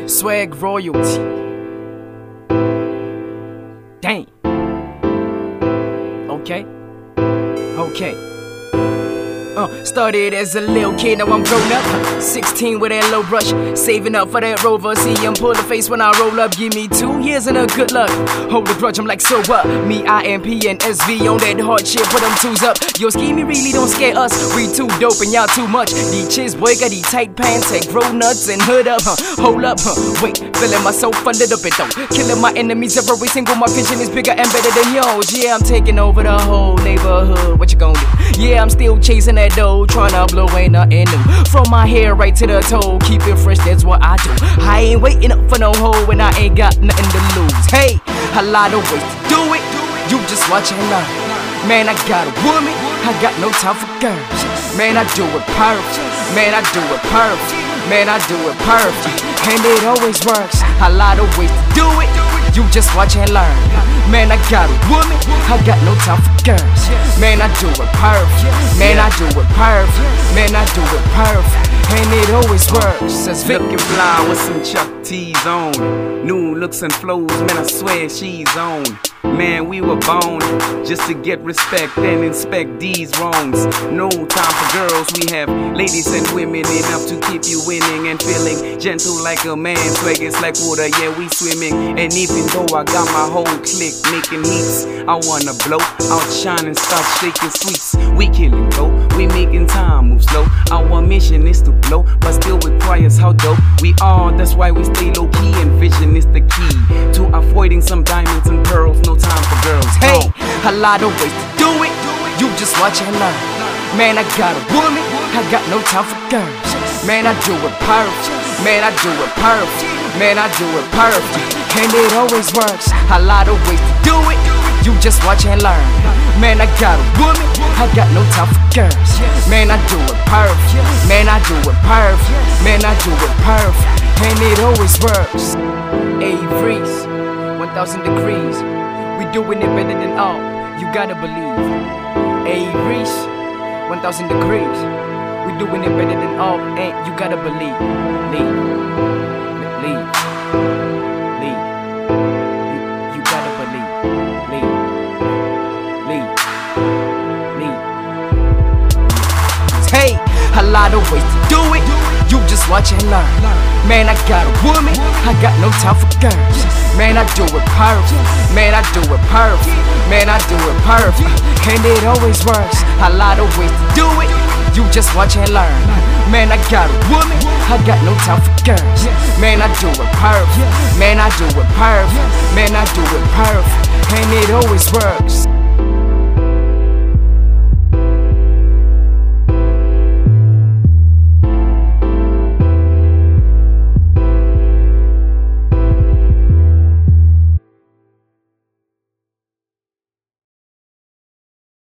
Swag royalty. Dang. Okay. Started as a little kid, now I'm grown up. 16 with that low brush, saving up for that Rover. See him pull the face when I roll up. Give me 2 years and a good luck. Hold the grudge, I'm like, so what? Me, IMP, and SV on that hard shit, put them twos up. Yo, scheme, really don't scare us. We too dope and y'all too much. These chicks, boy, got these tight pants, and grow nuts and hood up. Hold up, wait, feeling myself under the bit though. Killing my enemies every single, my vision is bigger and better than yours. Yeah, I'm taking over the whole neighborhood. What you gonna do? Yeah, I'm still chasing that dough, tryna blow ain't nothing new. From my hair right to the toe, keep it fresh, that's what I do. I ain't waiting up for no hoe when I ain't got nothing to lose. Hey, a lot of ways to do it, you just watch and learn. Man, I got a woman, I got no time for girls. Man, I do it perfect, man, I do it perfect. Man, I do it perfect, and it always works. A lot of ways to do it, you just watch and learn. Man, I got a woman, I got no time for girls. Man, I do it perfect, man, I do it perfect. Man, I do it perfect, and it always works. Looking fly with some Chuck T's on. New looks and flows, man, I swear she's on. Man, we were born just to get respect and inspect these wrongs. No time for girls, we have ladies and women enough to keep you winning and feeling gentle like a man. Swag is like water, yeah, we swimming. And even though I got my whole clique making hits, I wanna blow, outshine and start shaking sweets. We killing though, we making time move slow. Our mission is to blow, but still requires how dope we are. That's why we stay low key and vision is the key to avoiding some diamonds and pearls. No time for girls. Hey, a lot of ways to do it, you just watch and learn. Man, I got a woman, I got no time for girls. Man, I do it perfect, man, I do it perfect. Man, I do it perfect, and it always works. A lot of ways to do it, you just watch and learn. Man, I got a woman, I got no time for girls. Man, I do it perfect, man, I do it perfect. Man, I do it perfect, and it always works. Avery's 1000 degrees, we doing it better than all, you gotta believe. Avery's 1000 degrees, we doing it better than all, and you gotta believe. Leave. You gotta believe. Leave. Hey, a lot of ways to do it, you just watch and learn. Man, I got a woman, I got no time for girls. Man, I do it perfect, man, I do it perfect. Man, I do it perfect, and it always works. A lot of ways to do it, you just watch and learn. Man, I got a woman, I got no time for girls. Man, I do it perfect, man, I do it perfect. Man, I do it perfect, and it always works.